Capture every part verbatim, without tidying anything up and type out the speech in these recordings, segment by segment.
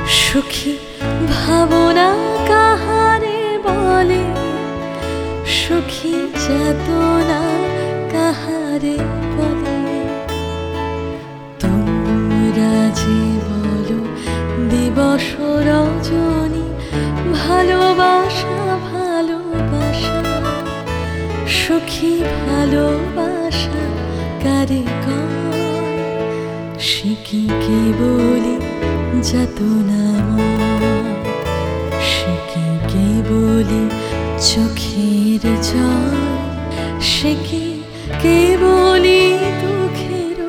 সুখী ভাবনা কাহারে বলে, সুখী চেতনা কাহারে বলে। তোমরা যে বলো দিবস রজনী, ভালোবাসা ভালোবাসা, সুখী ভালোবাসা কারে কয়? সে কি কেবলি যাতনাময়, সে কি কেবলি চোখের জল, সে কি কেবলি দুঃখের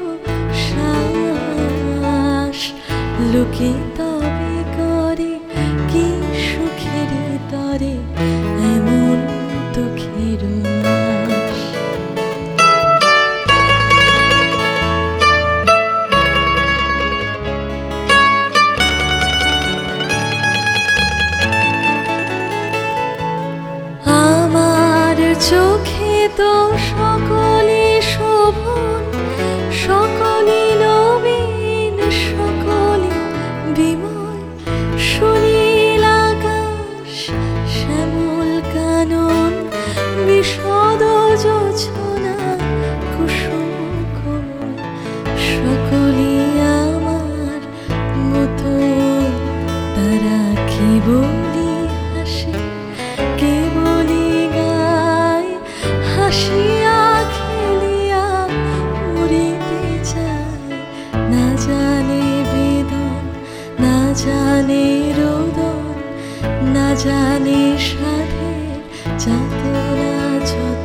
শ্বাস? লোকে তবে করে কি সুখের তরে এমন দুঃখের আশ? চোখে তো সকলে শোভন, সকলে নবীন, সকলে বিমল। সুনীল আকাশ, শ্যামল কানন, বিশদ জোছনা, কুসুম কোমল, সকলে আমার মতো। তারা কেবলি হাসে, কেবলি হাসিয়া খেলিয়া মরিতে চায়। না জানে বেদন, না জানে রোদন, না জানে সাধের যাতনা যত।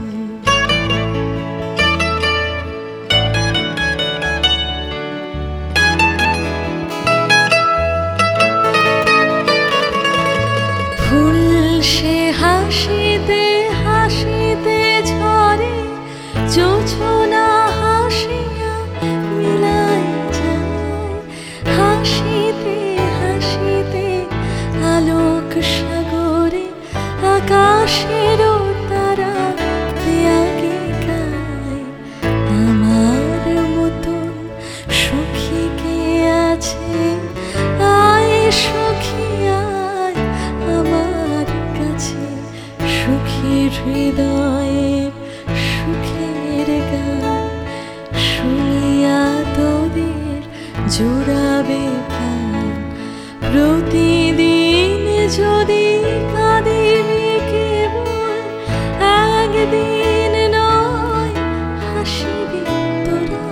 ফুল সে হাসিতে হাসিতে ঝরে, জোছনা হাসিয়া মিলাই যায়। হাসিতে হাসিতে আলোক সাগরে, আকাশের তারা আগে গায়। আমার মতন সুখী কে আছে? আয় সুখী আয় আমার কাছে, সুখীর হৃদয়ের সুখের গান শুনিয়া তোদের জোড়াবে প্রাণ। প্রতিদিন যদি কাঁদিবি কেবল, একদিন নয় হাসিবি তোরা,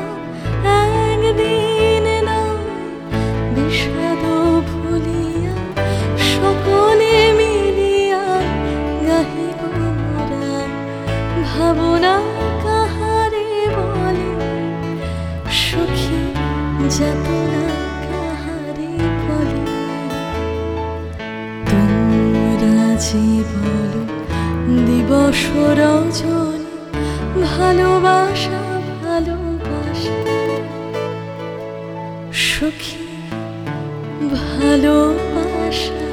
একদিন নয় বিষাদ ভুলিয়া সকলে মিলিয়া গাহিব মোরা। ভাবনা কাহারে বলে, সুখী যাতনা কাহারে বলে। তোমরা যে বলো দিবস রজনী, ভালোবাসা ভালোবাসা, সুখী ভালোবাসা